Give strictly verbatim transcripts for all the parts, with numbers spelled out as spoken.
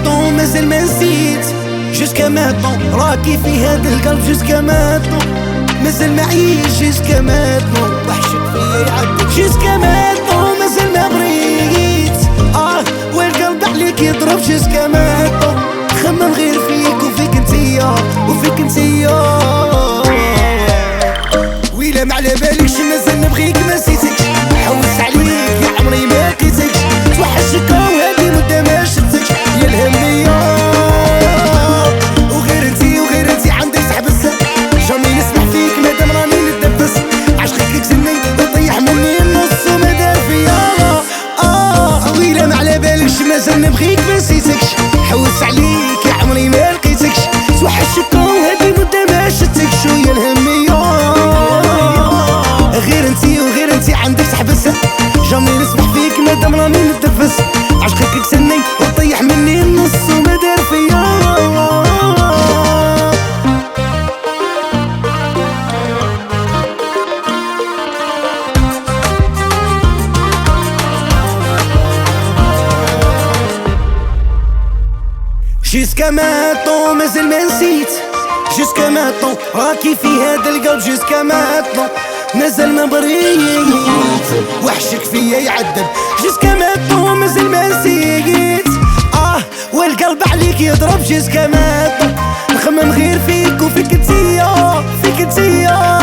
ماتون مازال ما نسيت جوسكا ماتون راكي في هذا القلب جوسكا ماتون مازال ما عيش جوسكا ماتون وحشك فيا يعدك جوسكا ماتون مازال ما بغيت اه والقلب عليك يضرب جوسكا ماتون خمم غير فيك وفيك انتيا وفيك انتيا ويلا ما على بالكش مازال نبغيك ما نسيتكش حوس عليك يا عمري ما لقيتكش توحشك وهادي مدة ما شفتكش يا الهمية وغير انتي وغير انتي عندك تحبس جامي نسمح فيك مادام راني نتنفس عشقك كسني وطيح مني النص وما دار فيا اه ويلا ما على بالكش مازال نبغيك ما نسيتكش حوس عليك يا عمري ما لقيتكش توحشك وهادي مدة ما شفتكش ويا الهمية غير انتي وغير انتي عندك تحبس جامي نسمح فيك مادام راني نتنفس عشقك كسني وطيح مني النص وما دار فيا جوسكا ماتون مازال ما نسيت جوسكا ماتون راكي في هذا القلب جوسكا ماتون مازال ما بريت وحشك فيا يعذب جوسكا ماتون مازال ما نسيت اه والقلب عليك يضرب جوسكا ماتون نخمم غير فيك وفيك انتيا فيك انتيا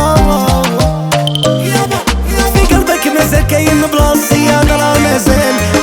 في قلبك مازال كاين بلاصتي انا راه مازال